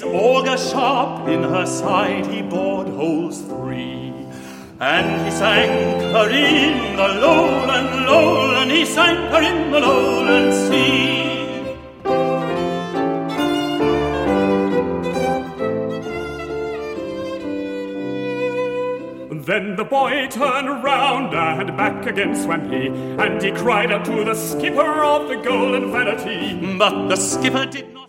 auger sharp, in her side he bored holes 3. And he sank her in the lowland, lowland, he sank her in the lowland sea. Then the boy turned round and back again swam he, and he cried out to the skipper of the Golden Vanity. But the skipper did not